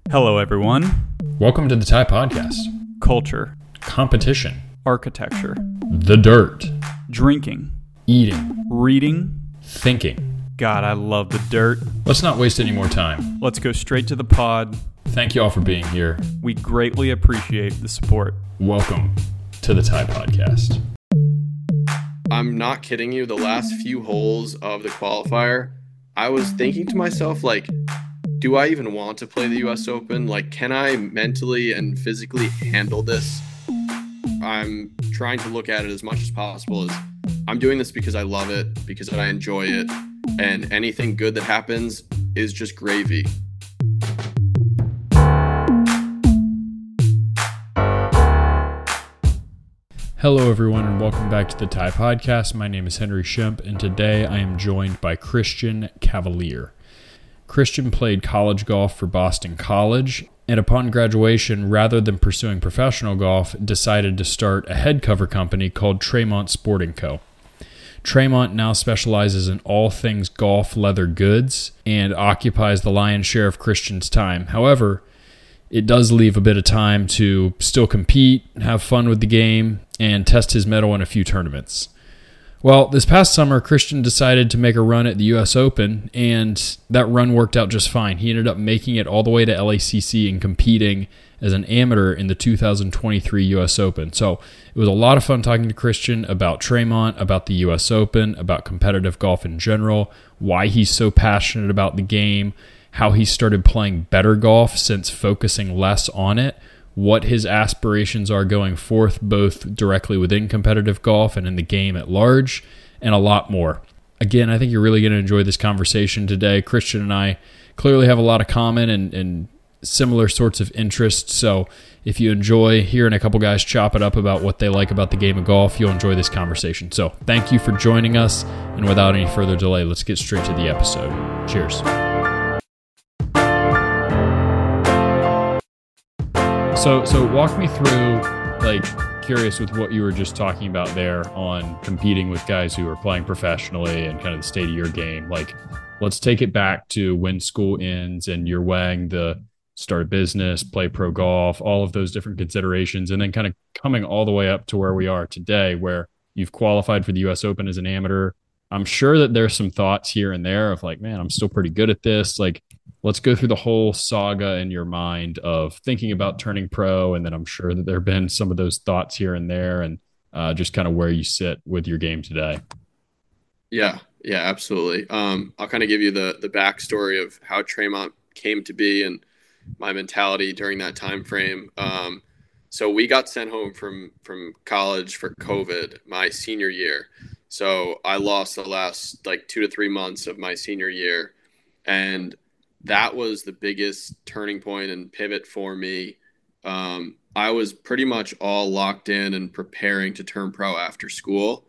Hello, everyone. Welcome to the Thai Podcast. Culture, Competition. architecture, The dirt. drinking, Eating. reading. Thinking. God, I love the dirt. Let's not waste any more time. Let's go straight to the pod. Thank you all for being here. We greatly appreciate the support. Welcome to the Thai Podcast. I'm not kidding you. The last few holes of the qualifier, I was thinking to myself, like, do I even want to play the US Open? Like, can I mentally and physically handle this? I'm trying to look at it as much as possible as I'm doing this because I love it, because I enjoy it, and anything good that happens is just gravy. Hello, everyone, and welcome back to the Thai Podcast. My name is Henry Shemp, and today I am joined by Christian Cavalier. Christian played college golf for Boston College, and upon graduation, rather than pursuing professional golf, decided to start a head cover company called Tremont Sporting Co. Tremont now specializes in all things golf leather goods and occupies the lion's share of Christian's time. However, it does leave a bit of time to still compete, have fun with the game, and test his mettle in a few tournaments. Well, this past summer, Christian decided to make a run at the US Open, and that run worked out just fine. He ended up making it all the way to LACC and competing as an amateur in the 2023 US Open. So it was a lot of fun talking to Christian about Tremont, about the US Open, about competitive golf in general, why he's so passionate about the game, how he started playing better golf since focusing less on it, what his aspirations are going forth, both directly within competitive golf and in the game at large, and a lot more. Again, I think you're really going to enjoy this conversation today. Christian and I clearly have a lot of common and similar sorts of interests, so if you enjoy hearing a couple guys chop it up about what they like about the game of golf, you'll enjoy this conversation. So thank you for joining us, and without any further delay, let's get straight to the episode. Cheers. So walk me through, curious with what you were just talking about there on competing with guys who are playing professionally and kind of the state of your game. Let's take it back to when school ends and you're weighing the start a business, play pro golf, all of those different considerations, and then kind of coming all the way up to where we are today, where you've qualified for the US Open as an amateur. I'm sure that there's some thoughts here and there of man, I'm still pretty good at this. Let's go through the whole saga in your mind of thinking about turning pro. And then I'm sure that there have been some of those thoughts here and there and just kind of where you sit with your game today. Yeah, absolutely. I'll kind of give you the backstory of how Tremont came to be and my mentality during that time frame. So we got sent home from college for COVID my senior year. So I lost the last 2 to 3 months of my senior year. And that was the biggest turning point and pivot for me. I was pretty much all locked in and preparing to turn pro after school.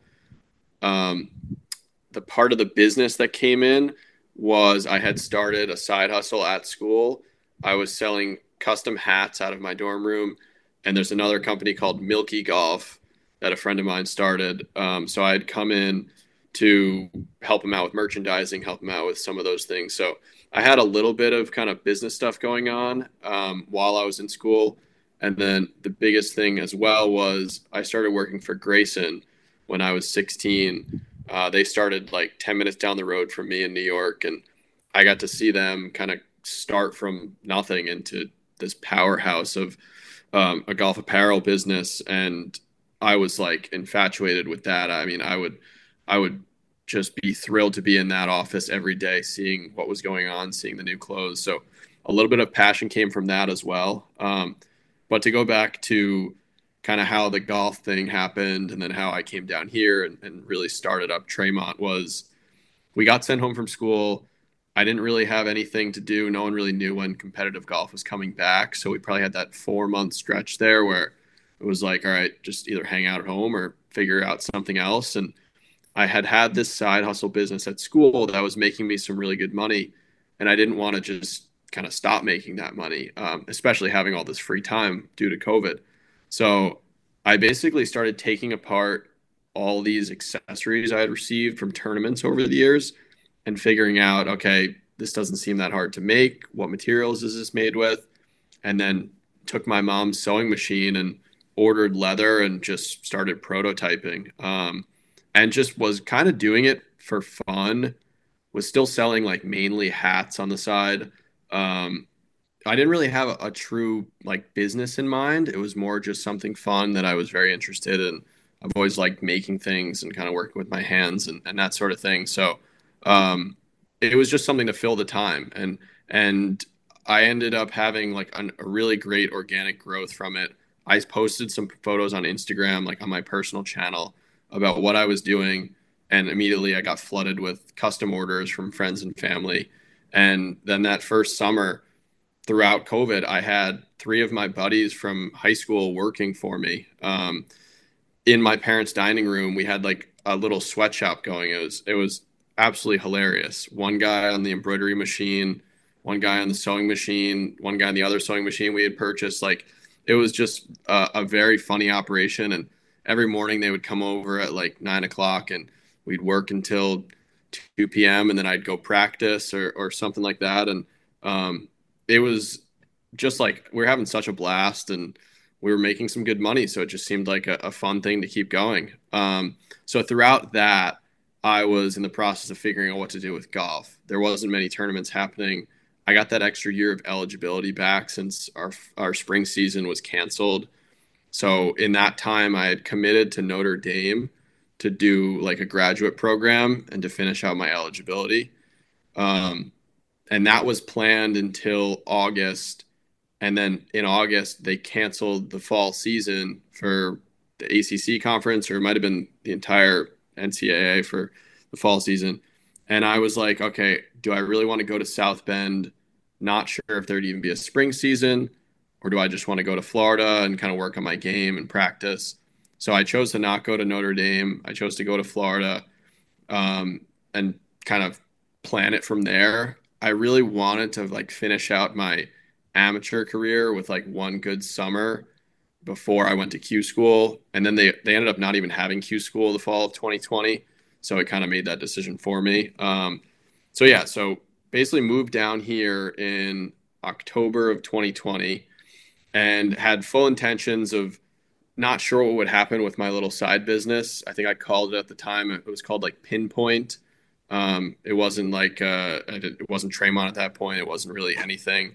The part of the business that came in was I had started a side hustle at school. I was selling custom hats out of my dorm room. And there's another company called Milky Golf that a friend of mine started. So I had come in to help him out with merchandising, help him out with some of those things. So I had a little bit of kind of business stuff going on while I was in school. And then the biggest thing as well was I started working for Grayson when I was 16. They started 10 minutes down the road from me in New York. And I got to see them kind of start from nothing into this powerhouse of a golf apparel business. And I was infatuated with that. I mean, I would just be thrilled to be in that office every day, seeing what was going on, seeing the new clothes. So a little bit of passion came from that as well. But to go back to kind of how the golf thing happened and then how I came down here and really started up Tremont was we got sent home from school. I didn't really have anything to do. No one really knew when competitive golf was coming back. So we probably had that 4-month stretch there where it was all right, just either hang out at home or figure out something else. And I had this side hustle business at school that was making me some really good money. And I didn't want to just kind of stop making that money, especially having all this free time due to COVID. So I basically started taking apart all these accessories I had received from tournaments over the years and figuring out, okay, this doesn't seem that hard to make. What materials is this made with? and then took my mom's sewing machine and ordered leather and just started prototyping. And just was kind of doing it for fun. Was still selling like mainly hats on the side. Um, I didn't really have a true like business in mind. It was more just something fun that I was very interested in. I've always liked making things and kind of working with my hands and that sort of thing. So um, it was just something to fill the time, and I ended up having like a really great organic growth from it. I posted some photos on Instagram, like on my personal channel, about what I was doing, and immediately I got flooded with custom orders from friends and family. And then that first summer, throughout COVID, I had three of my buddies from high school working for me. In my parents' dining room, we had like a little sweatshop going. It was absolutely hilarious. One guy on the embroidery machine, one guy on the sewing machine, one guy on the other sewing machine we had purchased. Like it was just a very funny operation. And every morning they would come over at like 9 o'clock, and we'd work until 2 p.m. and then I'd go practice or something like that. And it was just like we were having such a blast, and we were making some good money. So it just seemed like a fun thing to keep going. So throughout that, I was in the process of figuring out what to do with golf. There wasn't many tournaments happening. I got that extra year of eligibility back since our spring season was canceled. So in that time, I had committed to Notre Dame to do like a graduate program and to finish out my eligibility. Um, and that was planned until August. And then in August, they canceled the fall season for the ACC conference, or it might have been the entire NCAA for the fall season. And I was like, okay, do I really want to go to South Bend? Not sure if there'd even be a spring season, or do I just want to go to Florida and kind of work on my game and practice? So I chose to not go to Notre Dame. I chose to go to Florida, and kind of plan it from there. I really wanted to like finish out my amateur career with like one good summer before I went to Q school. And then they ended up not even having Q school the fall of 2020. So it kind of made that decision for me. So yeah, so basically moved down here in October of 2020 and had full intentions of not sure what would happen with my little side business. I think I called it at the time. It was called like Pinpoint. It wasn't like it wasn't Traymon at that point. It wasn't really anything.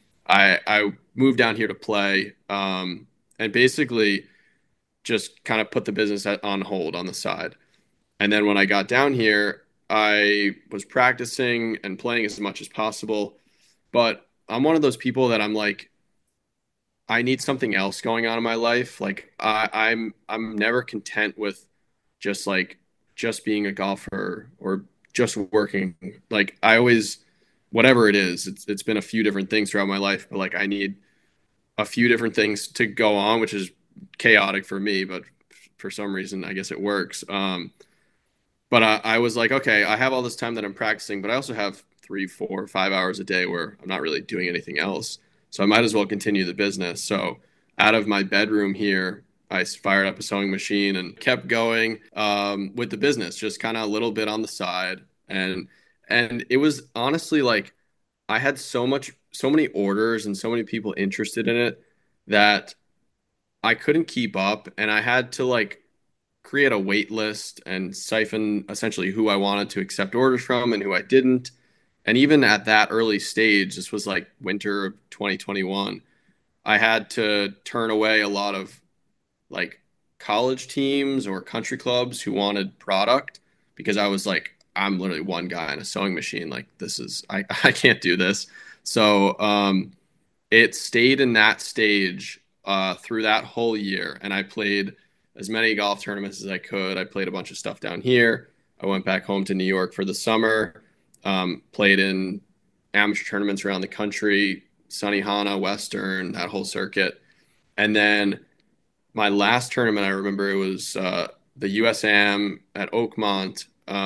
I moved down here to play, and basically just kind of put the business on hold on the side. And then when I got down here, I was practicing and playing as much as possible. But I'm one of those people that I'm like, I need something else going on in my life. Like I'm never content with just like just being a golfer or just working. Like I always, whatever it is, it's been a few different things throughout my life, but like I need a few different things to go on, which is chaotic for me, but for some reason I guess it works. But I was like, okay, I have all this time that I'm practicing, but I also have 3, 4, 5 hours a day where I'm not really doing anything else. So I might as well continue the business. So out of my bedroom here, I fired up a sewing machine and kept going with the business, just kind of a little bit on the side. And it was honestly like I had so many orders and so many people interested in it that I couldn't keep up, and I had to like create a wait list and siphon essentially who I wanted to accept orders from and who I didn't. And even at that early stage, this was like winter of 2021, I had to turn away a lot of like college teams or country clubs who wanted product because I was like, I'm literally one guy in a sewing machine. Like this is, I can't do this. So it stayed in that stage through that whole year. And I played as many golf tournaments as I could. I played a bunch of stuff down here. I went back home to New York for the summer, played in amateur tournaments around the country, Sunnyhana, Western, that whole circuit. And then my last tournament, I remember it was the USAM at Oakmont,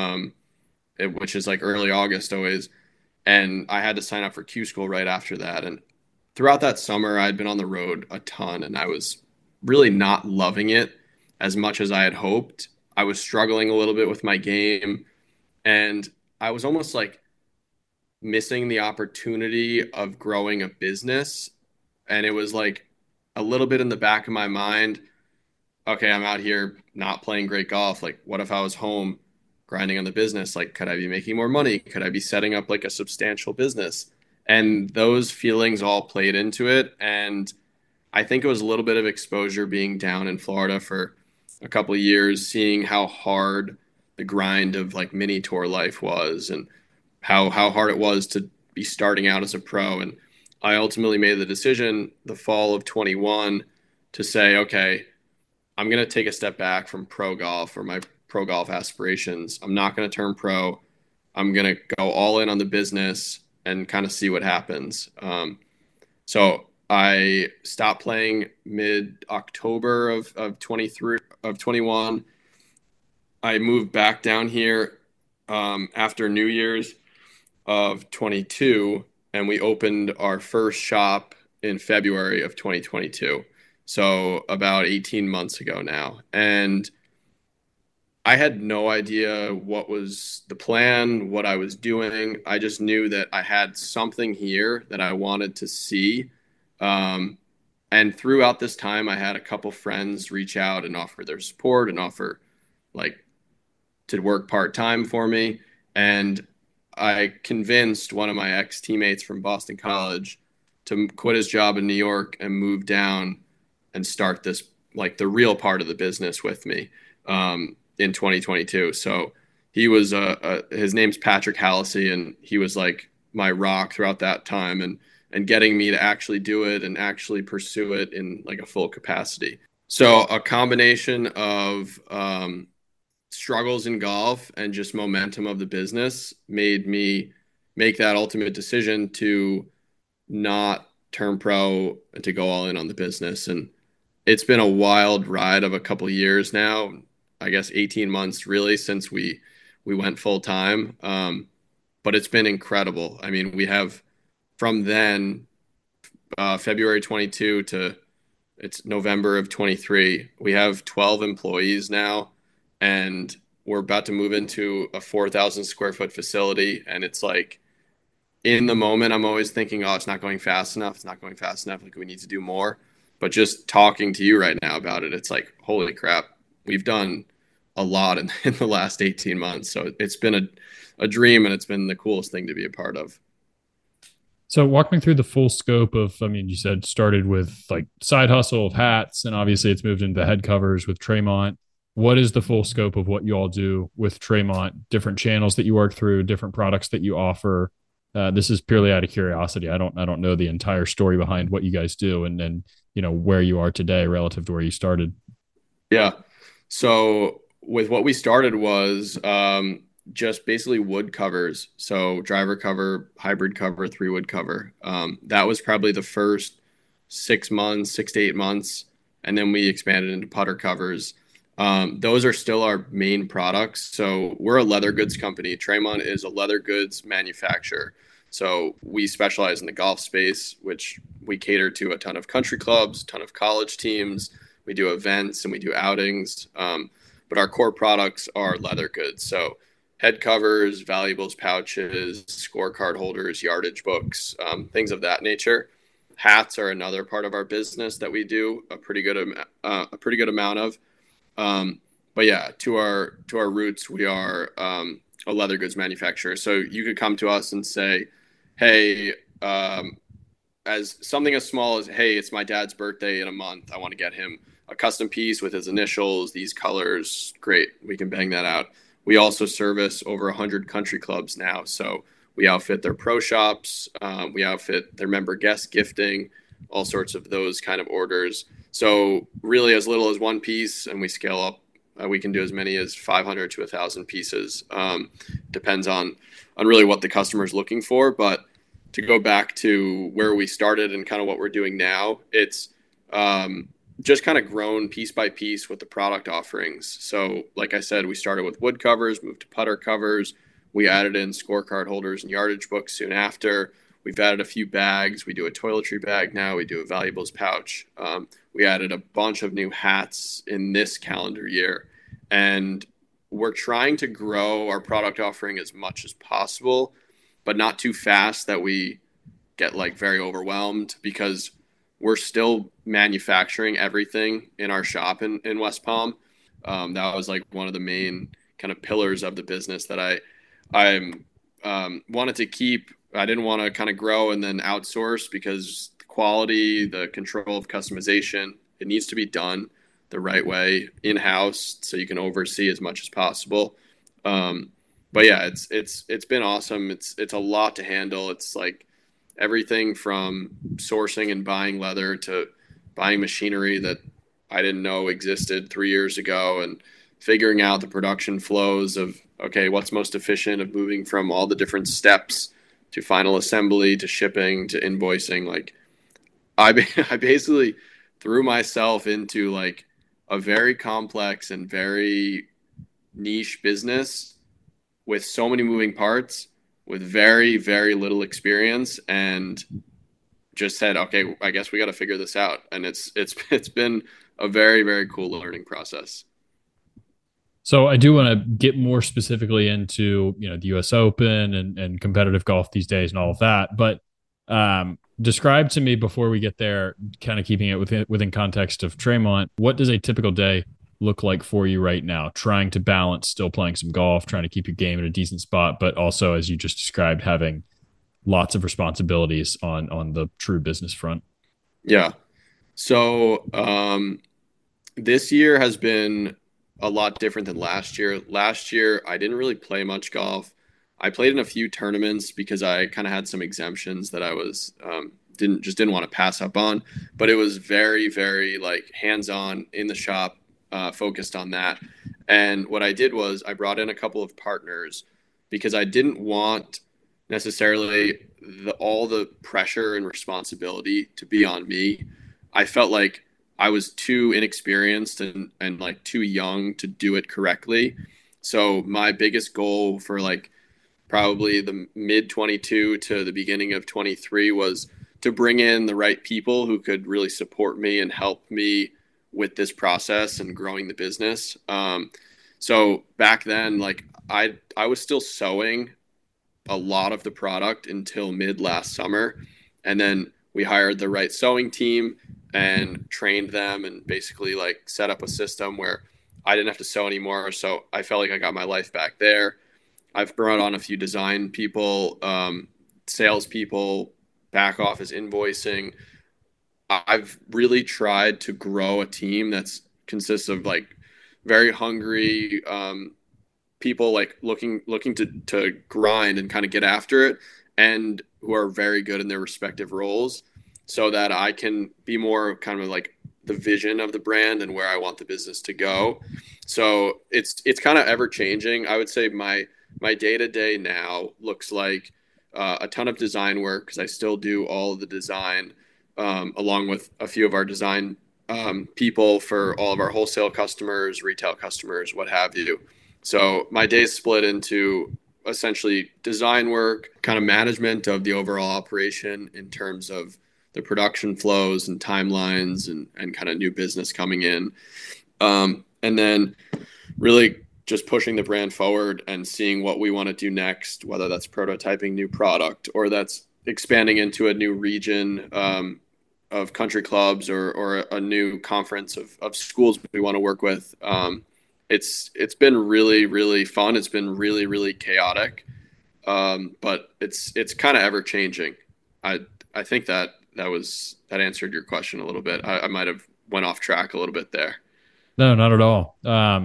which is like early August always. And I had to sign up for Q School right after that. And throughout that summer, I'd been on the road a ton and I was really not loving it as much as I had hoped. I was struggling a little bit with my game, and I was almost like missing the opportunity of growing a business And it was like a little bit in the back of my mind, okay, I'm out here not playing great golf. Like, what if I was home grinding on the business? Like, could I be making more money? Could I be setting up like a substantial business? And those feelings all played into it. And I think it was a little bit of exposure being down in Florida for a couple of years, seeing how hard the grind of like mini tour life was and how hard it was to be starting out as a pro. And I ultimately made the decision the fall of 21 to say, okay, I'm going to take a step back from pro golf or my pro golf aspirations. I'm not going to turn pro. I'm going to go all in on the business and kind of see what happens. So I stopped playing mid October of 23 of 21. I moved back down here after New Year's of 22, and we opened our first shop in February of 2022. So about 18 months ago now. And I had no idea what was the plan, what I was doing. I just knew that I had something here that I wanted to see. Um, and throughout this time, I had a couple friends reach out and offer their support and offer like to work part time for me. And I convinced one of my ex teammates from Boston College to quit his job in New York and move down and start this, like the real part of the business with me in 2022. So he was, his name's Patrick Hallisey, and he was like my rock throughout that time and getting me to actually do it and actually pursue it in like a full capacity. So a combination of struggles in golf and just momentum of the business made me make that ultimate decision to not turn pro and to go all in on the business. And it's been a wild ride of a couple of years now. I guess 18 months really since we went full time. But it's been incredible. I mean, we have from then February 22 to it's November of 23. We have 12 employees now, and we're about to move into a 4,000 square foot facility. And it's like in the moment, I'm always thinking, oh, it's not going fast enough. It's not going fast enough. Like we need to do more. But just talking to you right now about it, it's like, holy crap, we've done a lot in the last 18 months. So it's been a dream, and it's been the coolest thing to be a part of. So walk me through the full scope of, I mean, you said started with like side hustle of hats, and obviously it's moved into head covers with Tremont. What is the full scope of what you all do with Tremont? Different channels that you work through, different products that you offer. This is purely out of curiosity. I don't know the entire story behind what you guys do, and you know where you are today relative to where you started. Yeah. So with what we started was just basically wood covers. So driver cover, hybrid cover, 3-wood cover. That was probably the first 6 months, 6 to 8 months. And then we expanded into putter covers. Those are still our main products. So we're a leather goods company. Tremont is a leather goods manufacturer. So we specialize in the golf space, which we cater to a ton of country clubs, a ton of college teams. We do events and we do outings. But our core products are leather goods. So head covers, valuables pouches, scorecard holders, yardage books, things of that nature. Hats are another part of our business that we do a pretty good amount of. But yeah, to our roots, we are a leather goods manufacturer. So you could come to us and say, hey, as something as small as, hey, it's my dad's birthday in a month. I want to get him a custom piece with his initials, these colors. Great. We can bang that out. We also service over 100 country clubs now. So we outfit their pro shops. We outfit their member guest gifting, all sorts of those kind of orders. So really as little as one piece, and we scale up. We can do as many as 500 to 1,000 pieces. Depends on really what the customer is looking for. But to go back to where we started and kind of what we're doing now, it's just kind of grown piece by piece with the product offerings. So like I said, we started with wood covers, moved to putter covers. We added in scorecard holders and yardage books soon after. We've added a few bags. We do a toiletry bag now. We do a valuables pouch. We added a bunch of new hats in this calendar year. And we're trying to grow our product offering as much as possible, but not too fast that we get like very overwhelmed, because we're still manufacturing everything in our shop in West Palm. That was like one of the main kind of pillars of the business that I wanted to keep. I didn't want to kind of grow and then outsource, because the quality, the control of customization, it needs to be done the right way in-house so you can oversee as much as possible. But yeah, it's been awesome. It's a lot to handle. It's like everything from sourcing and buying leather to buying machinery that I didn't know existed 3 years ago, and figuring out the production flows of, okay, what's most efficient, of moving from all the different steps to final assembly to shipping to invoicing. Like I basically threw myself into like a very complex and very niche business with so many moving parts, with very, very little experience, and just said, okay, I guess we got to figure this out. And it's been a very, very cool learning process. So I do want to get more specifically into, the US Open and competitive golf these days and all of that. But describe to me, before we get there, kind of keeping it within context of Tremont, what does a typical day look like for you right now, trying to balance still playing some golf, trying to keep your game in a decent spot, but also, as you just described, having lots of responsibilities on the true business front? Yeah. So this year has been a lot different than last year. Last year, I didn't really play much golf. I played in a few tournaments because I kind of had some exemptions that I was didn't want to pass up on. But it was very, very like hands-on in the shop, focused on that. And what I did was I brought in a couple of partners because I didn't want necessarily all the pressure and responsibility to be on me. I felt like I was too inexperienced and like too young to do it correctly. So my biggest goal for like probably the mid 22 to the beginning of 23 was to bring in the right people who could really support me and help me with this process and growing the business. So back then, like I was still sewing a lot of the product until mid last summer. And then we hired the right sewing team and trained them and basically like set up a system where I didn't have to sew anymore. So I felt like I got my life back there. I've brought on a few design people, sales people, back office invoicing. I've really tried to grow a team that's consists of like very hungry people, like looking to grind and kind of get after it, and who are very good in their respective roles, so that I can be more kind of like the vision of the brand and where I want the business to go. So it's kind of ever changing. I would say my day to day now looks like a ton of design work, because I still do all of the design, along with a few of our design people for all of our wholesale customers, retail customers, what have you. So my day's split into essentially design work, kind of management of the overall operation in terms of the production flows and timelines and kind of new business coming in. And then really just pushing the brand forward and seeing what we want to do next, whether that's prototyping new product or that's expanding into a new region of country clubs or a new conference of schools we want to work with. It's been really, really fun. It's been really, really chaotic. But it's kind of ever changing. I think that answered your question a little bit. I might have went off track a little bit there. No, not at all.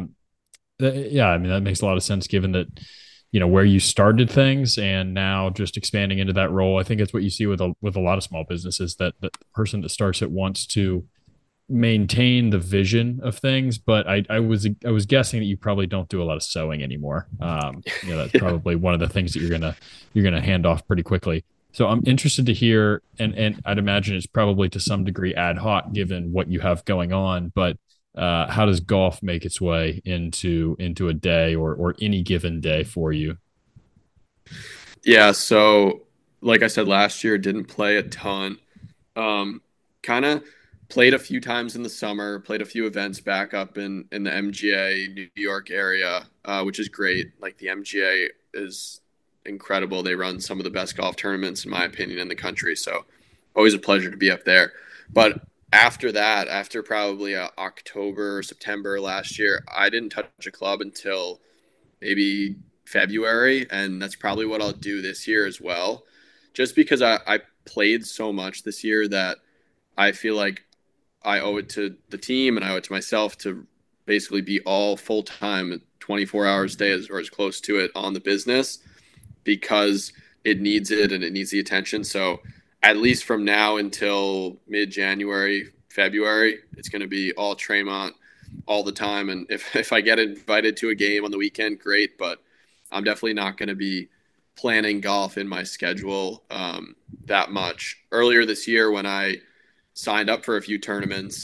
Yeah, I mean, that makes a lot of sense given that, where you started things and now just expanding into that role. I think it's what you see with a lot of small businesses, that the person that starts it wants to maintain the vision of things. But I was guessing that you probably don't do a lot of sewing anymore. That's probably one of the things that you're gonna hand off pretty quickly. So I'm interested to hear, and I'd imagine it's probably to some degree ad hoc given what you have going on, but how does golf make its way into a day or any given day for you? Yeah, so like I said, last year didn't play a ton. Kind of played a few times in the summer, played a few events back up in the MGA New York area, which is great. Like the MGA is incredible. They run some of the best golf tournaments, in my opinion, in the country. So always a pleasure to be up there. But after that, after probably October, September last year, I didn't touch a club until maybe February, and that's probably what I'll do this year as well. Just because I played so much this year that I feel like I owe it to the team and I owe it to myself to basically be all full time, 24 hours a day or as close to it on the business because it needs it and it needs the attention. So at least from now until mid January, February, it's going to be all Tremont all the time. And if I get invited to a game on the weekend, great. But I'm definitely not going to be planning golf in my schedule that much. Earlier this year, when I signed up for a few tournaments,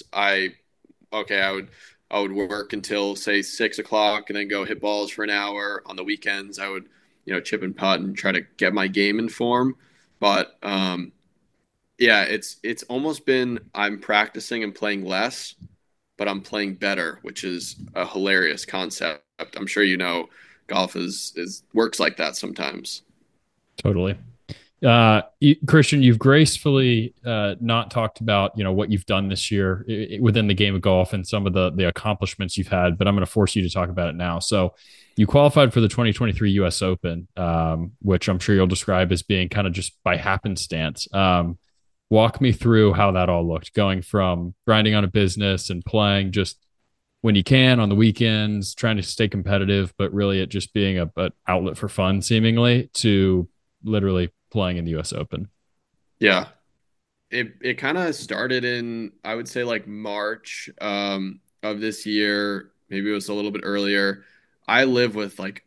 I would work until say 6 o'clock and then go hit balls for an hour. On the weekends, I would chip and putt and try to get my game in form. But yeah, it's almost been I'm practicing and playing less, but I'm playing better, which is a hilarious concept. I'm sure golf is works like that sometimes. Totally. Christian, you've gracefully not talked about what you've done this year within the game of golf and some of the accomplishments you've had, but I'm going to force you to talk about it now. So you qualified for the 2023 U.S. Open, which I'm sure you'll describe as being kind of just by happenstance. Walk me through how that all looked, going from grinding on a business and playing just when you can on the weekends, trying to stay competitive, but really it just being a outlet for fun, seemingly, to literally playing in the U.S. Open. Yeah, it kind of started in, I would say, like March of this year. Maybe it was a little bit earlier. I live with like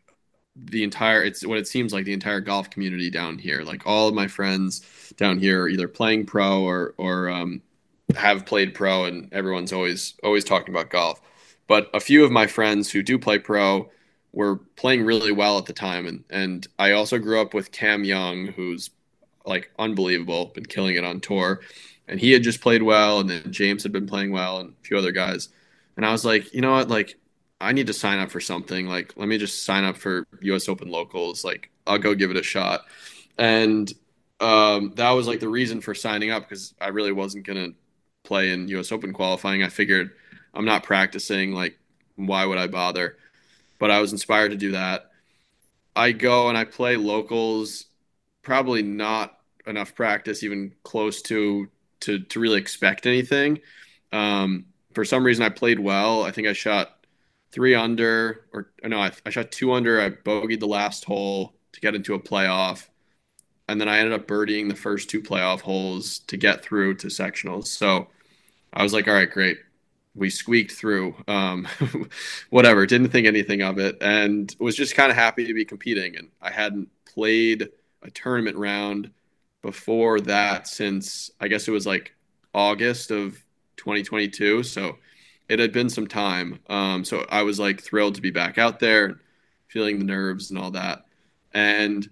it's what it seems like the entire golf community down here. Like all of my friends down here are either playing pro or have played pro, and everyone's always talking about golf. But a few of my friends who do play pro were playing really well at the time, and I also grew up with Cam Young, who's like unbelievable, been killing it on tour, and he had just played well, and then James had been playing well, and a few other guys, and I was like, you know what, like I need to sign up for something. Like, let me just sign up for U.S. Open locals. Like, I'll go give it a shot. And that was like the reason for signing up because I really wasn't going to play in U.S. Open qualifying. I figured I'm not practicing. Like, why would I bother? But I was inspired to do that. I go and I play locals, probably not enough practice, even close to really expect anything. For some reason, I played well. I think I shot 3 under, or no, I shot 2 under. I bogeyed the last hole to get into a playoff, and then I ended up birdieing the first two playoff holes to get through to sectionals. So I was like, all right, great. We squeaked through. Whatever. Didn't think anything of it, and was just kind of happy to be competing. And I hadn't played a tournament round before that since I guess it was like August of 2022. So it had been some time. So I was like thrilled to be back out there, feeling the nerves and all that. And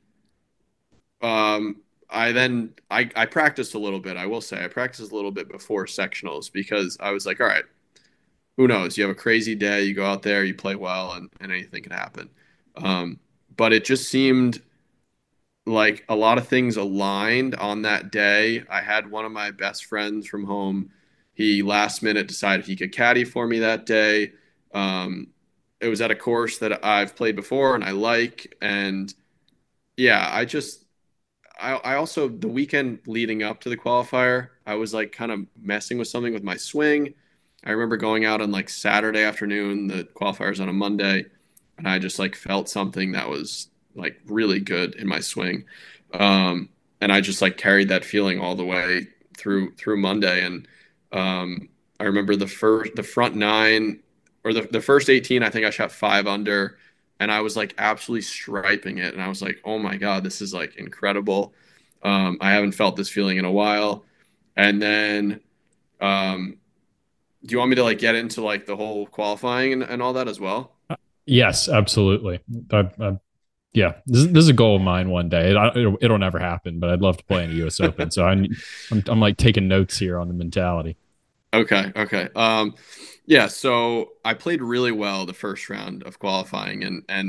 I practiced a little bit. I will say I practiced a little bit before sectionals because I was like, all right, who knows? You have a crazy day, you go out there, you play well, and anything can happen. But it just seemed like a lot of things aligned on that day. I had one of my best friends from home. He last minute decided he could caddy for me that day. It was at a course that I've played before and I like. And yeah, I also, the weekend leading up to the qualifier, I was like kind of messing with something with my swing. I remember going out on like Saturday afternoon, the qualifier's on a Monday, and I just like felt something that was like really good in my swing. And I just like carried that feeling all the way through Monday. And I remember the front nine or the first 18, I think I shot 5 under, and I was like absolutely striping it. And I was like, oh my God, this is like incredible. I haven't felt this feeling in a while. And then, do you want me to like get into like the whole qualifying and all that as well? Yes, absolutely. Yeah, this is a goal of mine one day. It'll never happen, but I'd love to play in the U.S. Open. So I'm like taking notes here on the mentality. Okay. Yeah, so I played really well the first round of qualifying, and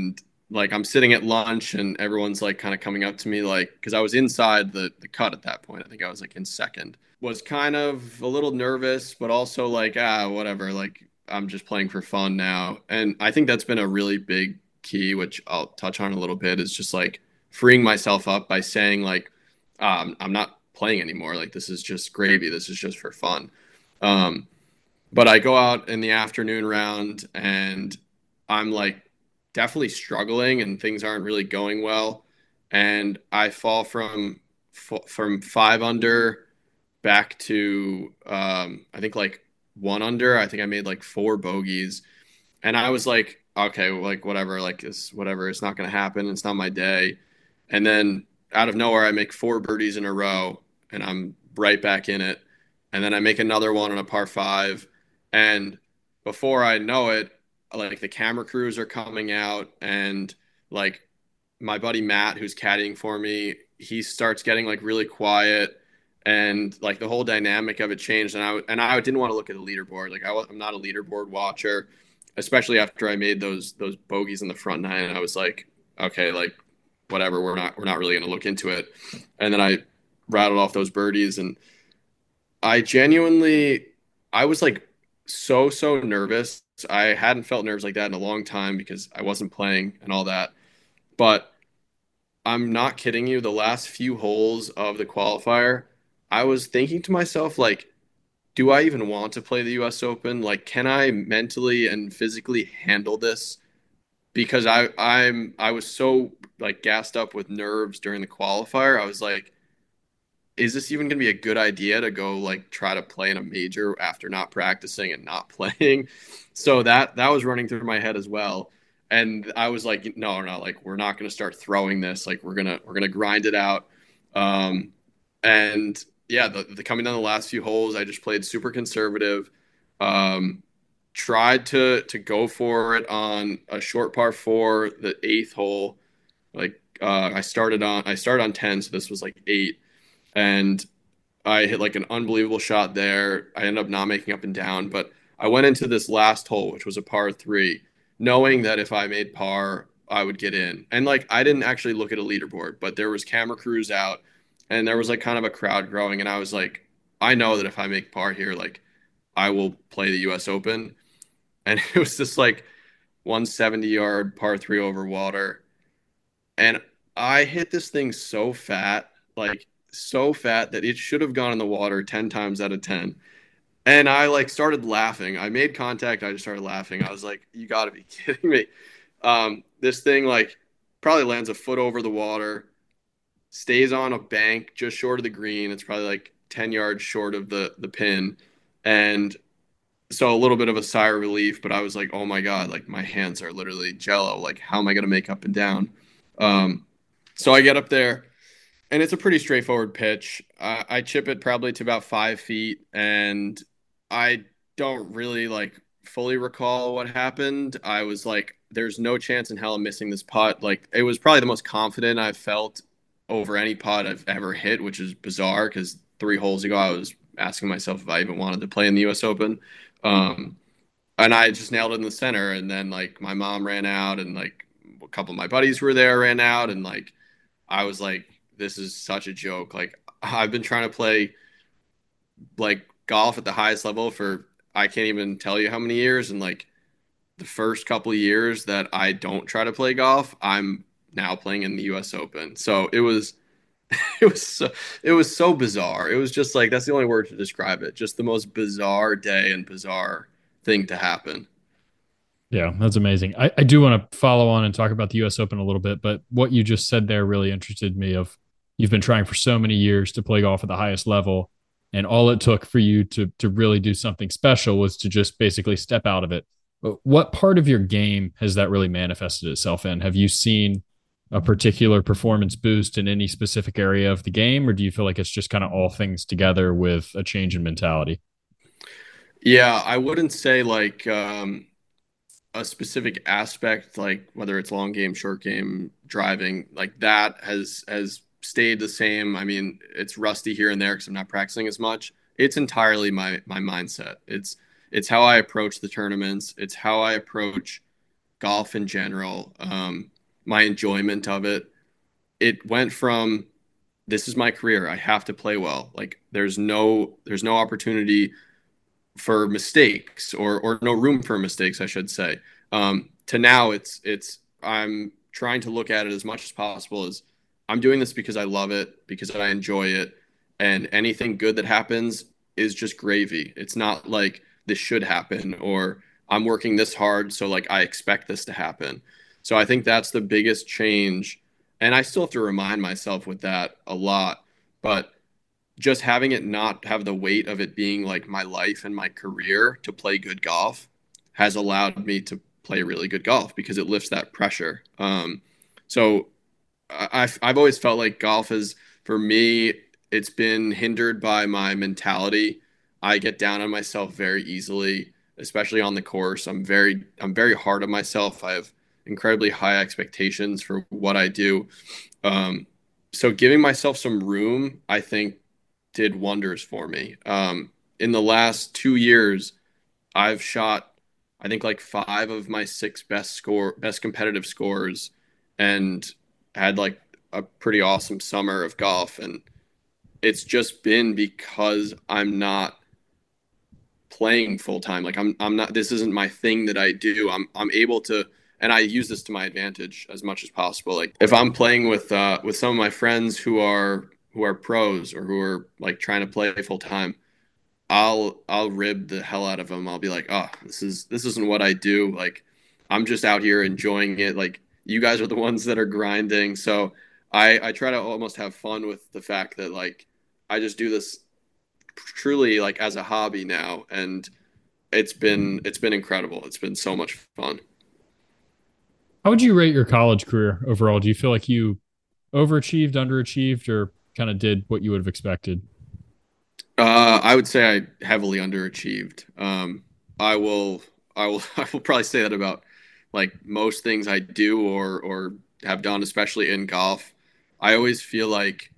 like I'm sitting at lunch and everyone's like kind of coming up to me like because I was inside the cut at that point. I think I was like in second. Was kind of a little nervous, but also like whatever. Like I'm just playing for fun now, and I think that's been a really big key, which I'll touch on a little bit. Is just like freeing myself up by saying like I'm not playing anymore. Like this is just gravy. This is just for fun. Um, but I go out in the afternoon round and I'm like definitely struggling and things aren't really going well. And I fall from 5 under back to I think like 1 under. I think I made like 4 bogeys. And I was like, okay, like whatever, like it's whatever, it's not gonna happen. It's not my day. And then out of nowhere I make 4 birdies in a row and I'm right back in it. And then I make another one on a par 5 and before I know it, like the camera crews are coming out, and like my buddy Matt, who's caddying for me, he starts getting like really quiet, and like the whole dynamic of it changed. And I didn't want to look at the leaderboard. Like I'm not a leaderboard watcher, especially after I made those bogeys in the front nine. I was like, okay, like whatever, we're not really going to look into it. And then I rattled off those birdies, and I genuinely, I was like so nervous. I hadn't felt nerves like that in a long time because I wasn't playing and all that. But I'm not kidding you. The last few holes of the qualifier, I was thinking to myself, like, do I even want to play the US Open? Like, can I mentally and physically handle this? Because I was so like gassed up with nerves during the qualifier. I was like, is this even going to be a good idea to go like try to play in a major after not practicing and not playing? So that was running through my head as well. And I was like, no, like we're not going to start throwing this. Like we're gonna grind it out. Um, and yeah, the coming down the last few holes, I just played super conservative. Um, Tried to go for it on a short par 4, the eighth hole. Like I started on 10, so this was like 8, and I hit like an unbelievable shot there. I ended up not making up and down, but I went into this last hole, which was a par 3, knowing that if I made par, I would get in. And like I didn't actually look at a leaderboard, but there was camera crews out, and there was like kind of a crowd growing, and I was like, I know that if I make par here, like I will play the U.S. Open. And it was just like 170-yard par 3 over water, and I hit this thing so fat, like so fat that it should have gone in the water 10 times out of 10. And I like started laughing. I made contact. I just started laughing. I was like, you got to be kidding me. This thing like probably lands a foot over the water, stays on a bank just short of the green. It's probably like 10 yards short of the pin. And so a little bit of a sigh of relief, but I was like, oh my God, like my hands are literally jello. Like, how am I going to make up and down? Um, so I get up there, and it's a pretty straightforward pitch. I chip it probably to about 5 feet, and I don't really like fully recall what happened. I was like, there's no chance in hell I'm missing this putt. Like, it was probably the most confident I've felt over any putt I've ever hit, which is bizarre because 3 holes ago I was asking myself if I even wanted to play in the US Open. Um, and I just nailed it in the center. And then like my mom ran out, and like a couple of my buddies who were there ran out, and like I was like, this is such a joke. Like I've been trying to play like golf at the highest level for I can't even tell you how many years, and like the first couple of years that I don't try to play golf, I'm now playing in the US Open. So it was it was so bizarre. It was just like that's the only word to describe it. Just the most bizarre day and bizarre thing to happen. Yeah, that's amazing. I do want to follow on and talk about the US Open a little bit, but what you just said there really interested me of you've been trying for so many years to play golf at the highest level, and all it took for you to really do something special was to just basically step out of it. But what part of your game has that really manifested itself in? Have you seen a particular performance boost in any specific area of the game, or do you feel like it's just kind of all things together with a change in mentality? Yeah, I wouldn't say like a specific aspect, like whether it's long game, short game, driving, like that has stayed the same. I mean, it's rusty here and there because I'm not practicing as much. It's entirely my mindset. It's how I approach the tournaments. It's how I approach golf in general. my enjoyment of it. It went from this is my career. I have to play well. Like there's no opportunity for mistakes or no room for mistakes, I should say. To now it's I'm trying to look at it as much as possible as I'm doing this because I love it, because I enjoy it, and anything good that happens is just gravy. It's not like this should happen or I'm working this hard, so like I expect this to happen. So I think that's the biggest change. And I still have to remind myself with that a lot, but just having it not have the weight of it being like my life and my career to play good golf has allowed me to play really good golf because it lifts that pressure. So I've always felt like golf is for me, it's been hindered by my mentality. I get down on myself very easily, especially on the course. I'm very hard on myself. I have incredibly high expectations for what I do. So giving myself some room, I think, did wonders for me. In the last 2 years, I've shot, I think, like five of my six best competitive scores, and had like a pretty awesome summer of golf. And it's just been because I'm not playing full time. Like I'm not. This isn't my thing that I do. I'm able to, and I use this to my advantage as much as possible. Like if I'm playing with some of my friends who are pros or who are like trying to play full time, I'll rib the hell out of them. I'll be like, oh, this isn't what I do. Like I'm just out here enjoying it. Like you guys are the ones that are grinding. So I try to almost have fun with the fact that like I just do this truly like as a hobby now, and it's been incredible. It's been so much fun. How would you rate your college career overall? Do you feel like you overachieved, underachieved, or kind of did what you would have expected? I would say I heavily underachieved. I will, I will probably say that about like most things I do or have done, especially in golf. I always feel like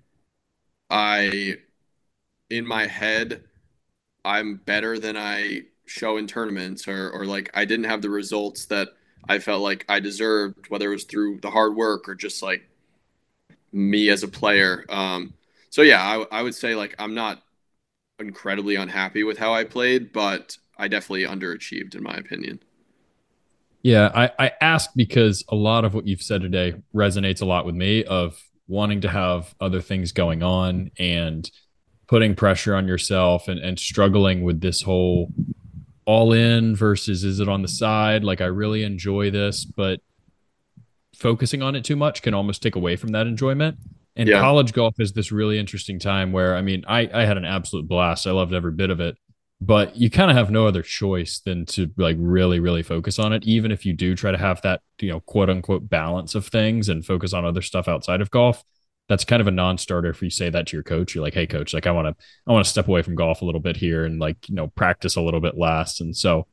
I, in my head, I'm better than I show in tournaments, or like I didn't have the results that I felt like I deserved, whether it was through the hard work or just like me as a player. So yeah, I would say like I'm not incredibly unhappy with how I played, but I definitely underachieved in my opinion. Yeah, I ask because a lot of what you've said today resonates a lot with me of wanting to have other things going on and putting pressure on yourself and struggling with this whole all in versus is it on the side? Like I really enjoy this, but focusing on it too much can almost take away from that enjoyment. And Yeah, college golf is this really interesting time where, I mean, I had an absolute blast. I loved every bit of it, but you kind of have no other choice than to like really, really focus on it. Even if you do try to have that, quote unquote balance of things and focus on other stuff outside of golf, that's kind of a non-starter if you say that to your coach. You're like, hey coach, like I want to step away from golf a little bit here and like, practice a little bit less. And so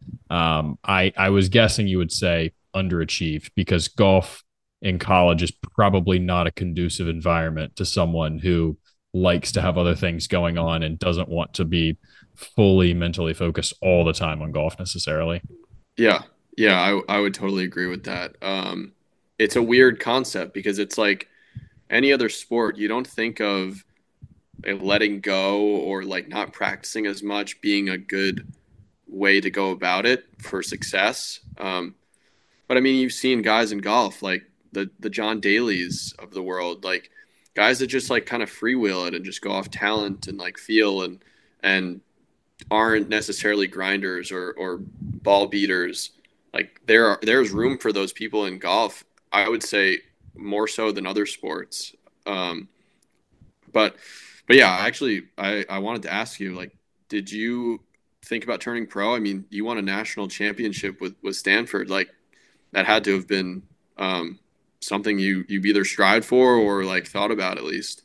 I was guessing you would say underachieved because golf in college is probably not a conducive environment to someone who likes to have other things going on and doesn't want to be fully mentally focused all the time on golf necessarily. yeah, yeah. I would totally agree with that. It's a weird concept because it's like any other sport, you don't think of letting go or like not practicing as much being a good way to go about it for success. But I mean, you've seen guys in golf like the John Daly's of the world, like guys that just like kind of freewheel it and just go off talent and like feel and aren't necessarily grinders or ball beaters. Like there's room for those people in golf. I would say more so than other sports. Um, but but yeah, actually, I wanted to ask you like, did you think about turning pro? I mean, you won a national championship with Stanford. Like that had to have been something you've either strived for or like thought about at least.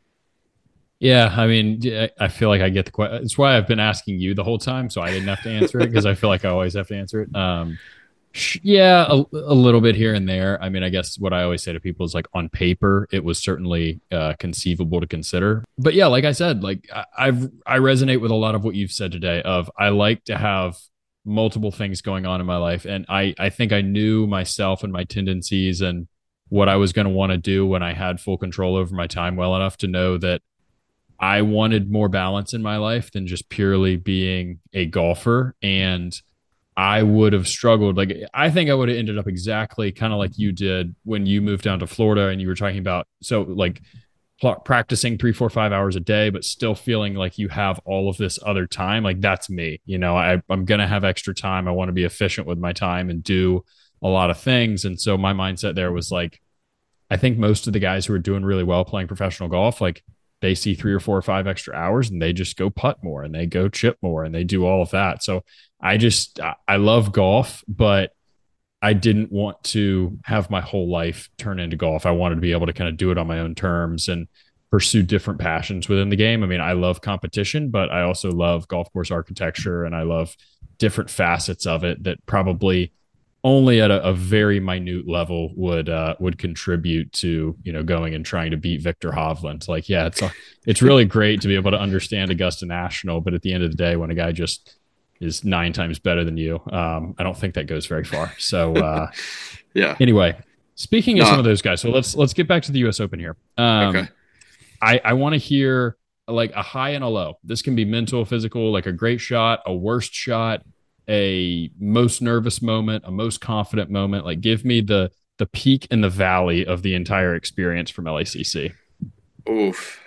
Yeah, I mean, yeah, I feel like I get the question. It's why I've been asking you the whole time, so I didn't have to answer it because I feel like I always have to answer it. Yeah, a little bit here and there. I mean, I guess what I always say to people is like on paper, it was certainly conceivable to consider. But yeah, like I said, like I resonate with a lot of what you've said today. Of I like to have multiple things going on in my life, and I think I knew myself and my tendencies, and what I was going to want to do when I had full control over my time well enough to know that I wanted more balance in my life than just purely being a golfer. And I would have struggled. Like, I think I would have ended up exactly kind of like you did when you moved down to Florida and you were talking about, so like practicing 3, 4, 5 hours a day, but still feeling like you have all of this other time. Like, that's me. I'm going to have extra time. I want to be efficient with my time and do a lot of things. And so my mindset there was like, I think most of the guys who are doing really well playing professional golf, like they see 3 or 4 or 5 extra hours and they just go putt more and they go chip more and they do all of that. So I love golf, but I didn't want to have my whole life turn into golf. I wanted to be able to kind of do it on my own terms and pursue different passions within the game. I mean, I love competition, but I also love golf course architecture and I love different facets of it that probably only at a very minute level would contribute to going and trying to beat Victor Hovland. Like, yeah, it's really great to be able to understand Augusta National, but at the end of the day, when a guy just is 9 times better than you, I don't think that goes very far. So Yeah. Anyway, speaking of some of those guys, so let's get back to the U.S. Open here. Okay. I want to hear like a high and a low. This can be mental, physical, like a great shot, a worst shot, a most nervous moment, a most confident moment. Like, give me the peak and the valley of the entire experience from LACC. Oof.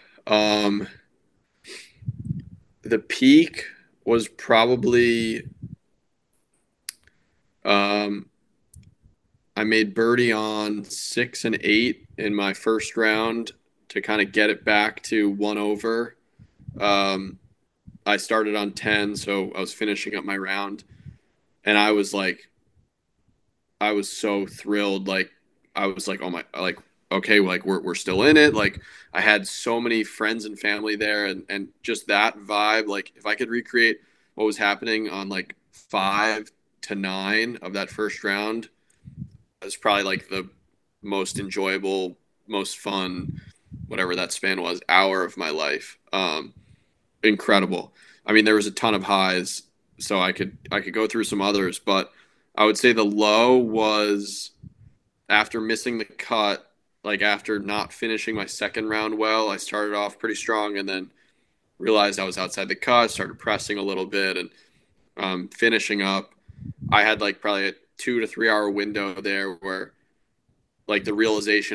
The peak was probably I made birdie on 6 and 8 in my first round to kind of get it back to 1 over. I started on 10, so I was finishing up my round, and I was so thrilled. Like, I was like, oh my, like, okay, like we're still in it. Like, I had so many friends and family there, and just that vibe. Like, if I could recreate what was happening on like 5 to 9 of that first round, it was probably like the most enjoyable, most fun, whatever that span was, hour of my life. Incredible. I mean, there was a ton of highs, so I could go through some others, but I would say the low was after missing the cut, like after not finishing my second round well. I started off pretty strong and then realized I was outside the cut, started pressing a little bit, and finishing up. I had like probably a 2 to 3 hour window there where like the realization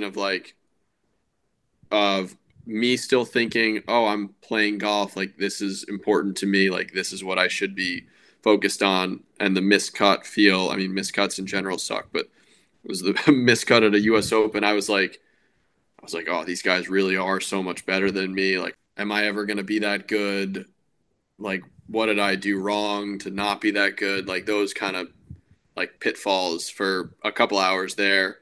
of me still thinking, oh, I'm playing golf. Like, this is important to me. Like, this is what I should be focused on. And the miscut feel, I mean, miscuts in general suck, but it was the miscut at a US Open. I was like, oh, these guys really are so much better than me. Like, am I ever going to be that good? Like, what did I do wrong to not be that good? Like, those kind of like pitfalls for a couple hours there.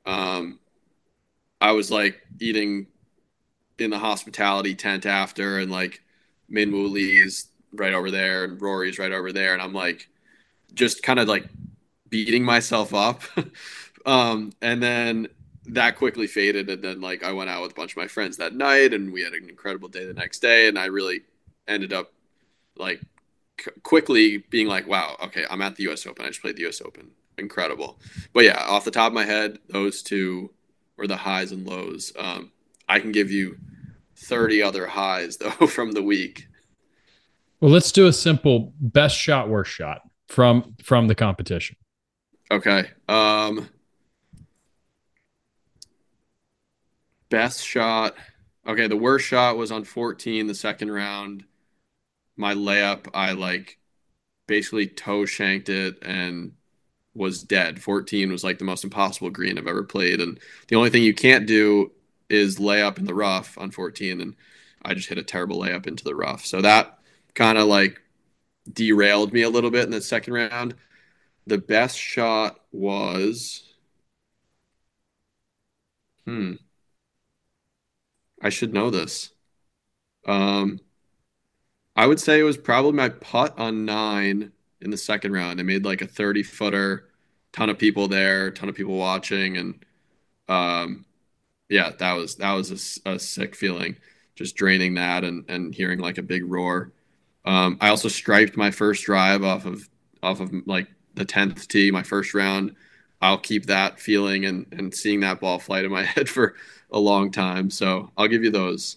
I was like eating in the hospitality tent after, and like Minwoo Lee's right over there and Rory's right over there, and I'm like just kind of like beating myself up. And then that quickly faded, and then like I went out with a bunch of my friends that night, and we had an incredible day the next day, and I really ended up like quickly being like, wow, okay, I'm at the US Open. I just played the US Open. Incredible. But yeah, off the top of my head, those two were the highs and lows. I can give you 30 other highs though from the week. Well, let's do a simple best shot, worst shot from the competition. Okay. Best shot. Okay, the worst shot was on 14, the second round. My layup, I like basically toe shanked it and was dead. 14 was like the most impossible green I've ever played. And the only thing you can't do is lay up in the rough on 14. And I just hit a terrible layup into the rough. So that kind of like derailed me a little bit in the second round. The best shot was, I should know this. I would say it was probably my putt on 9 in the second round. I made like a 30-footer, ton of people there, ton of people watching, and yeah, that was a sick feeling, just draining that and hearing like a big roar. I also striped my first drive off of like the 10th tee, my first round. I'll keep that feeling and seeing that ball flight in my head for a long time. So I'll give you those.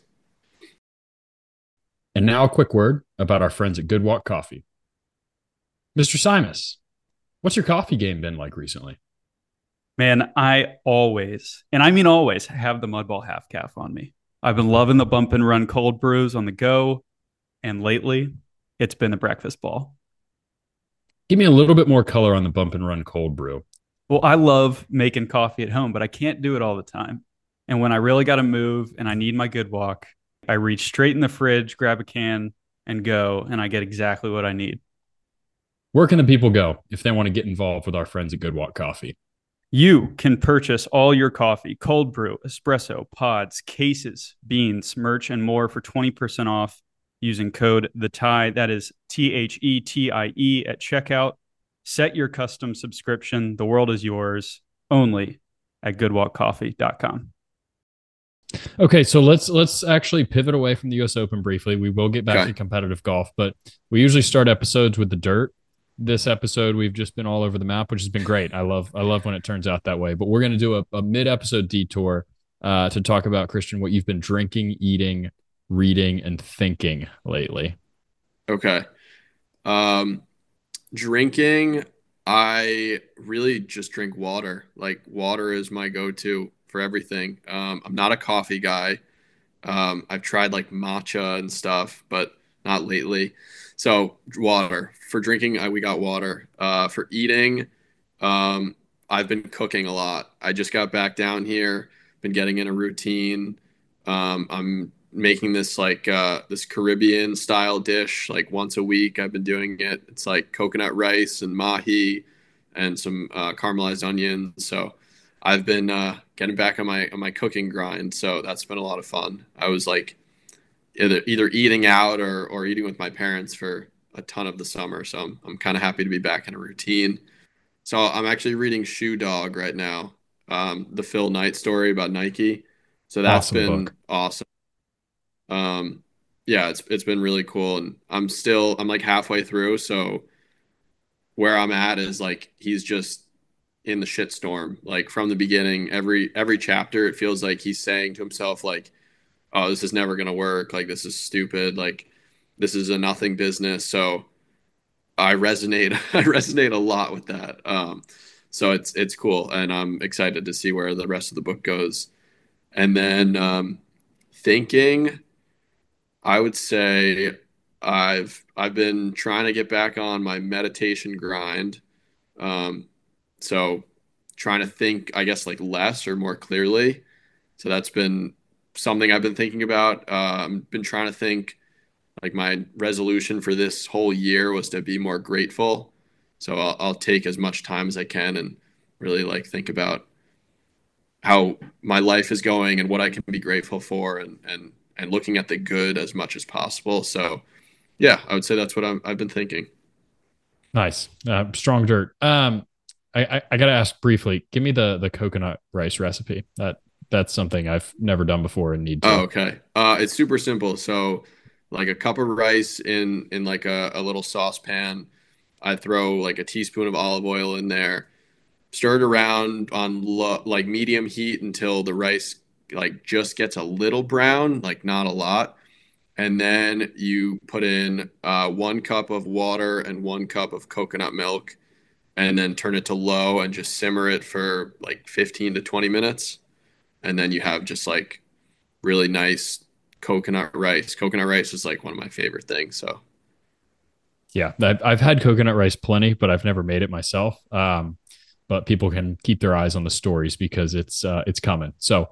And now a quick word about our friends at Good Walk Coffee. Mr. Simus, what's your coffee game been like recently? Man, I always, and I mean always, have the Mudball half calf on me. I've been loving the bump and run cold brews on the go, and lately it's been the breakfast ball. Give me a little bit more color on the bump and run cold brew. Well, I love making coffee at home, but I can't do it all the time. And when I really got to move and I need my good walk, I reach straight in the fridge, grab a can, and go, and I get exactly what I need. Where can the people go if they want to get involved with our friends at Good Walk Coffee? You can purchase all your coffee, cold brew, espresso, pods, cases, beans, merch, and more for 20% off using code THETIE. That is THETIE at checkout. Set your custom subscription. The world is yours only at goodwalkcoffee.com. Okay, so let's actually pivot away from the US Open briefly. We will get back to competitive golf, but we usually start episodes with the dirt. This episode, we've just been all over the map, which has been great. I love when it turns out that way. But we're going to do a mid-episode detour to talk about, Christian, what you've been drinking, eating, reading, and thinking lately. Okay. Drinking, I really just drink water. Like water is my go-to for everything. I'm not a coffee guy. I've tried like matcha and stuff, but not lately. So water for drinking, we got water. For eating, I've been cooking a lot. I just got back down here, been getting in a routine. I'm making this this Caribbean style dish like once a week. I've been doing it. It's like coconut rice and mahi and some caramelized onions. So I've been getting back on my cooking grind. So that's been a lot of fun. I was like either eating out or eating with my parents for a ton of the summer. So I'm kind of happy to be back in a routine. So I'm actually reading Shoe Dog right now, the Phil Knight story about Nike. So that's Awesome been book. awesome. Yeah, it's been really cool, and I'm like halfway through. So where I'm at is like he's just in the shitstorm, like from the beginning. Every chapter, it feels like he's saying to himself like, oh, this is never going to work. Like, this is stupid. Like, this is a nothing business. So I resonate, I resonate a lot with that. So it's cool. And I'm excited to see where the rest of the book goes. And then, thinking, I would say I've been trying to get back on my meditation grind. So trying to think, I guess, like less or more clearly. So that's been something I've been thinking about. Been trying to think like my resolution for this whole year was to be more grateful. So I'll take as much time as I can and really like think about how my life is going and what I can be grateful for and looking at the good as much as possible. So yeah, I would say that's what I've been thinking. Nice. Strong dirt. I got to ask briefly, give me the coconut rice recipe. That's something I've never done before and need to. Oh, okay. It's super simple. So like a cup of rice in like a little saucepan. I throw like a teaspoon of olive oil in there, stir it around on like medium heat until the rice like just gets a little brown, like not a lot. And then you put in 1 cup of water and 1 cup of coconut milk, and then turn it to low and just simmer it for like 15 to 20 minutes. And then you have just like really nice coconut rice. Coconut rice is like one of my favorite things. So Yeah, I've had coconut rice plenty, but I've never made it myself. But people can keep their eyes on the stories because it's coming. So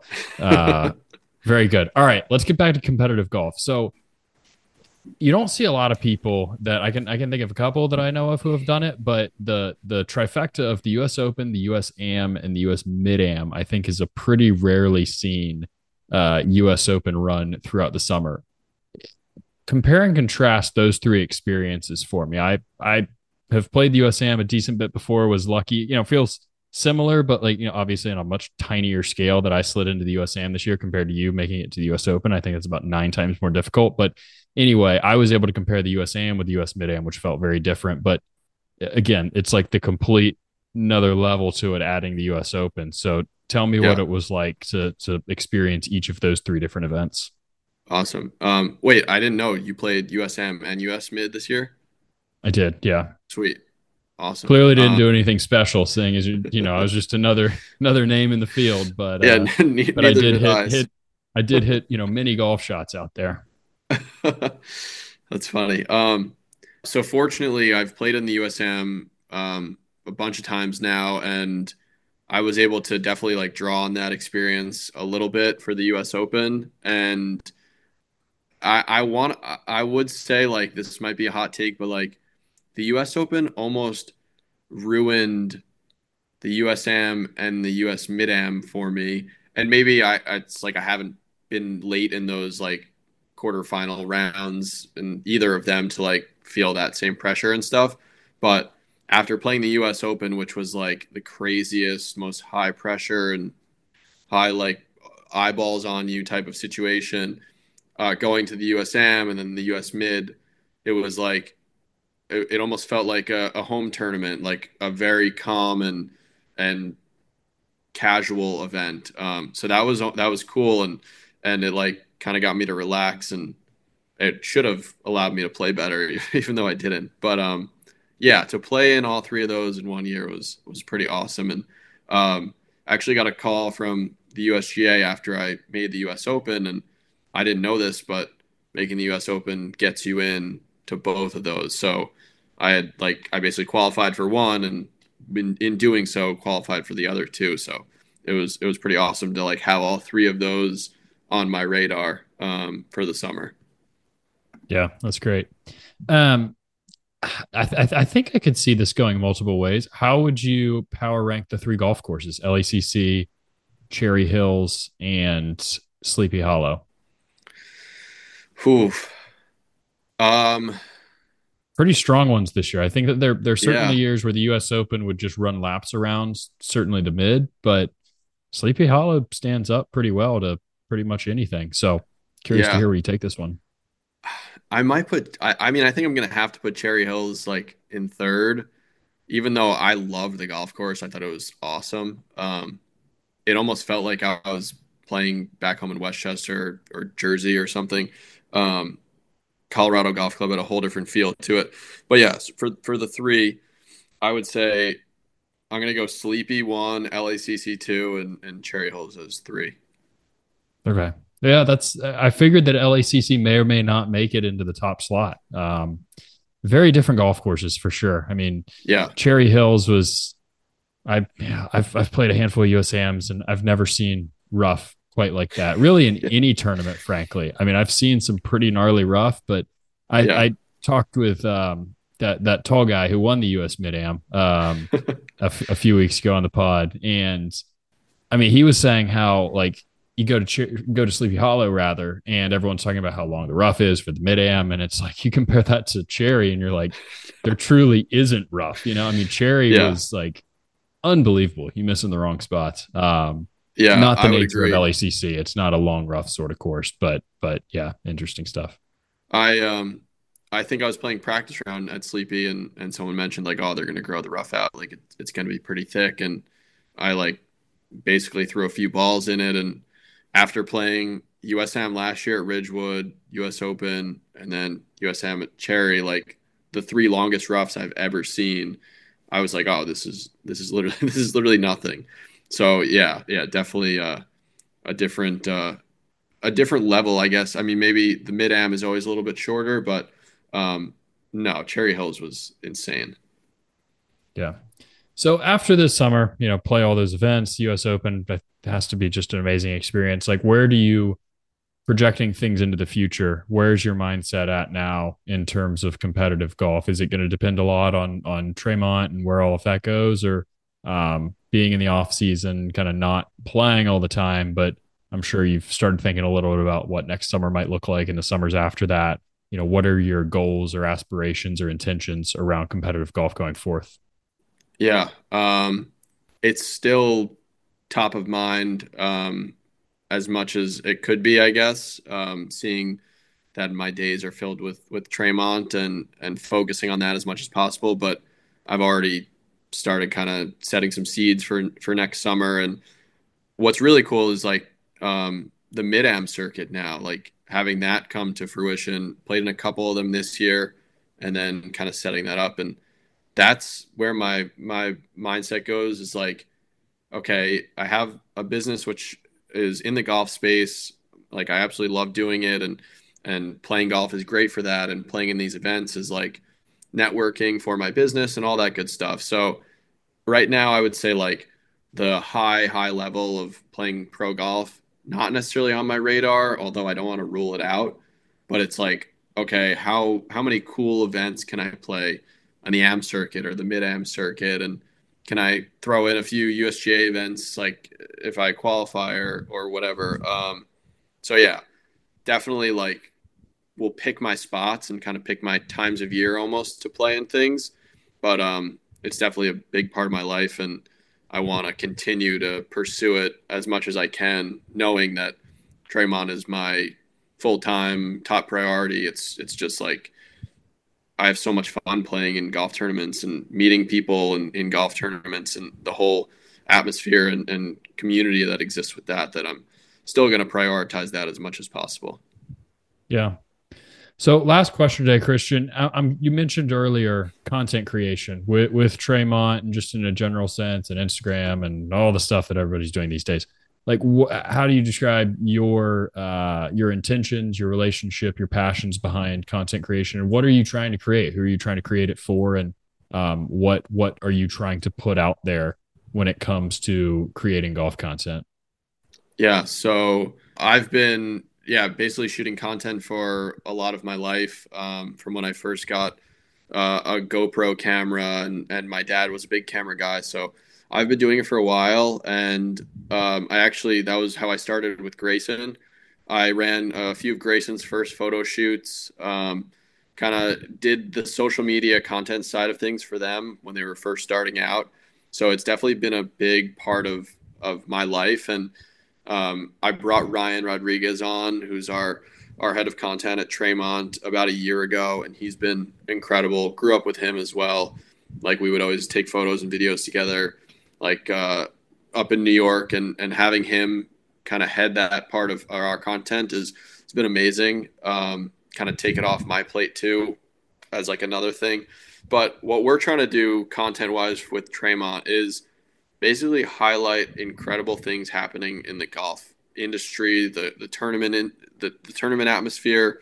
very good. All right, let's get back to competitive golf. So you don't see a lot of people that I can think of a couple that I know of who have done it, but the trifecta of the US Open, the US Am, and the US Mid Am, I think is a pretty rarely seen US Open run throughout the summer. Compare and contrast those three experiences for me. I have played the US Am a decent bit before, was lucky, feels similar, but like, obviously on a much tinier scale that I slid into the US Am this year compared to you making it to the US Open. I think it's about 9 times more difficult. But anyway, I was able to compare the US Am with the US Mid Am, which felt very different. But again, it's like the complete another level to it, adding the U.S. Open. So tell me what Yeah, it was like to experience each of those three different events. awesome. Wait, I didn't know you played USM and US Mid this year. I did, yeah. Sweet, awesome. Clearly didn't do anything special, seeing as I was just another name in the field, Yeah, but I neither did did I. hit mini golf shots out there. That's funny. So fortunately, I've played in the USM a bunch of times now, and I was able to definitely like draw on that experience a little bit for the US Open. And I would say like this might be a hot take, but like the US Open almost ruined the USM and the US Mid Am for me. And maybe it's like I haven't been late in those like quarterfinal rounds and either of them to like feel that same pressure and stuff. But after playing the US Open, which was like the craziest, most high pressure and high like eyeballs on you type of situation, going to the USM and then the US Mid, it was like it almost felt like a home tournament, like a very calm and casual event. So that was cool and it like kind of got me to relax and it should have allowed me to play better, even though I didn't. But yeah, to play in all three of those in 1 year was pretty awesome. And I actually got a call from the USGA after I made the US Open, and I didn't know this, but making the US Open gets you in to both of those. So I basically qualified for one, and in doing so qualified for the other two. So it was pretty awesome to like have all three of those on my radar for the summer. Yeah, that's great. Um, I think I could see this going multiple ways. How would you power rank the three golf courses: LACC, Cherry Hills, and Sleepy Hollow? Whew. Um, Pretty strong ones this year. I think that there are certainly yeah, years where the U.S. Open would just run laps around certainly the mid, but Sleepy Hollow stands up pretty well to pretty much anything. So curious to yeah. hear where you take this one. I might put. I mean, I think I'm gonna have to put Cherry Hills like in third, even though I loved the golf course. I thought it was awesome. It almost felt like I was playing back home in Westchester or Jersey or something. Um, Colorado Golf Club had a whole different feel to it. But yes, for the three, I would say I'm gonna go Sleepy one, LACC two, and Cherry Hills as three. Okay. Yeah, that's. I figured that LACC may or may not make it into the top slot. Very different golf courses for sure. I mean, Yeah, Cherry Hills was. I've played a handful of USAMs and I've never seen rough quite like that. Really, in any tournament, frankly. I mean, I've seen some pretty gnarly rough, but yeah, I talked with that tall guy who won the US Mid Am a few weeks ago on the pod, and I mean, he was saying how like you go to Sleepy Hollow rather, and everyone's talking about how long the rough is for the mid am, and it's like you compare that to Cherry, and you're like, there truly isn't rough. I mean, Cherry yeah, was like unbelievable. You miss in the wrong spots. yeah. Not the I would nature of agree. LACC. It's not a long rough sort of course, but yeah, interesting stuff. I um I think I was playing practice round at Sleepy and someone mentioned like, oh, they're gonna grow the rough out, like it's gonna be pretty thick, and I like basically threw a few balls in it, and after playing USM last year at Ridgewood, US Open, and then USM at Cherry, like the three longest roughs I've ever seen, I was like, oh, this is literally this is literally nothing. So yeah, yeah, definitely a different a different level, I guess. I mean, maybe the mid am is always a little bit shorter, but um, no, Cherry Hills was insane. Yeah. So after this summer, play all those events, US Open, that has to be just an amazing experience. Like, where do you projecting things into the future, where's your mindset at now in terms of competitive golf? Is it going to depend a lot on Tremont and where all of that goes, or being in the off season, kind of not playing all the time? But I'm sure you've started thinking a little bit about what next summer might look like in the summers after that. What are your goals or aspirations or intentions around competitive golf going forth? Yeah, it's still top of mind as much as it could be, I guess. Seeing that my days are filled with Tremont and focusing on that as much as possible, but I've already started kind of setting some seeds for next summer. And what's really cool is like the mid-am circuit now, like having that come to fruition. Played in a couple of them this year, and then kind of setting that up. And that's where my mindset goes, is like, okay, I have a business which is in the golf space. Like I absolutely love doing it, and playing golf is great for that. And playing in these events is like networking for my business and all that good stuff. So right now I would say like the high level of playing pro golf, not necessarily on my radar, although I don't want to rule it out, but it's like, okay, how many cool events can I play on the am circuit or the mid am circuit? And can I throw in a few USGA events, like if I qualify or whatever? So yeah, definitely like will pick my spots and kind of pick my times of year almost to play in things. But it's definitely a big part of my life, and I want to continue to pursue it as much as I can, knowing that Tremont is my full-time top priority. It's just like I have so much fun playing in golf tournaments and meeting people in golf tournaments, and the whole atmosphere and community that exists with that I'm still going to prioritize that as much as possible. Yeah. So last question today, Christian. You mentioned earlier content creation with Tremont and just in a general sense, and Instagram and all the stuff that everybody's doing these days. Like, how do you describe your intentions, your relationship, your passions behind content creation, and what are you trying to create? Who are you trying to create it for, and what are you trying to put out there when it comes to creating golf content? Yeah, so I've been basically shooting content for a lot of my life, from when I first got a GoPro camera, and my dad was a big camera guy, so I've been doing it for a while. And that was how I started with Grayson. I ran a few of Grayson's first photo shoots, kind of did the social media content side of things for them when they were first starting out. So it's definitely been a big part of my life. And I brought Ryan Rodriguez on, who's our head of content at Tremont, about a year ago, and he's been incredible. Grew up with him as well. Like we would always take photos and videos together, like up in New York, and having him kind of head that part of our content it's been amazing. Kind of take it off my plate too, as like another thing. But what we're trying to do content wise with Tremont is basically highlight incredible things happening in the golf industry, the tournament, the tournament atmosphere.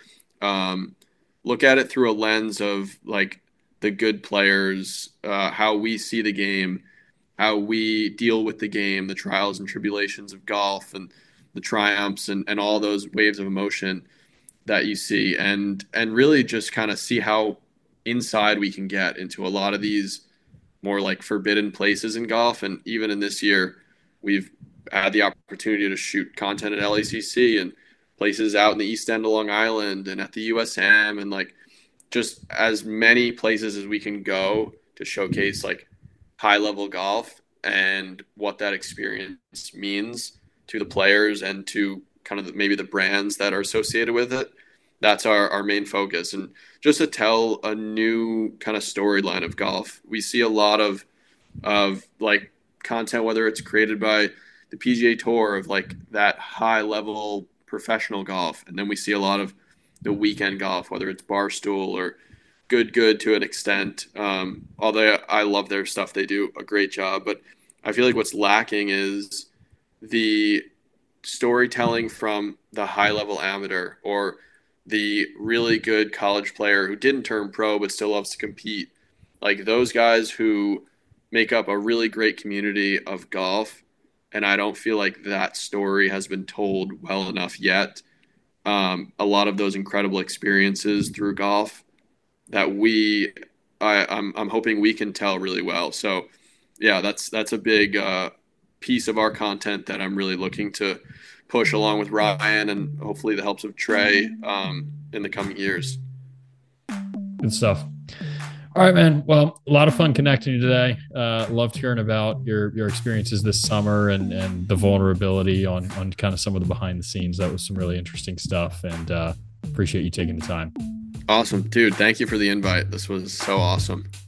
Look at it through a lens of like the good players, how we see the game, how we deal with the game, the trials and tribulations of golf, and the triumphs and all those waves of emotion that you see, and really just kind of see how inside we can get into a lot of these more like forbidden places in golf. And even in this year, we've had the opportunity to shoot content at LACC and places out in the East End of Long Island and at the USM, and like just as many places as we can go to showcase like high level golf and what that experience means to the players and to kind of maybe the brands that are associated with it. That's our main focus. And just to tell a new kind of storyline of golf. We see a lot of like content, whether it's created by the PGA Tour, of like that high level professional golf. And then we see a lot of the weekend golf, whether it's Barstool or Good to an extent. Although I love their stuff, they do a great job. But I feel like what's lacking is the storytelling from the high level amateur or the really good college player who didn't turn pro but still loves to compete. Like those guys who make up a really great community of golf. And I don't feel like that story has been told well enough yet. A lot of those incredible experiences through golf that I'm hoping we can tell really well. So yeah, that's a big piece of our content that I'm really looking to push along with Ryan and hopefully the helps of Trey in the coming years. Good stuff. All right, man. Well, a lot of fun connecting today. Loved hearing about your experiences this summer and the vulnerability on kind of some of the behind the scenes. That was some really interesting stuff, and appreciate you taking the time. Awesome, dude. Thank you for the invite. This was so awesome.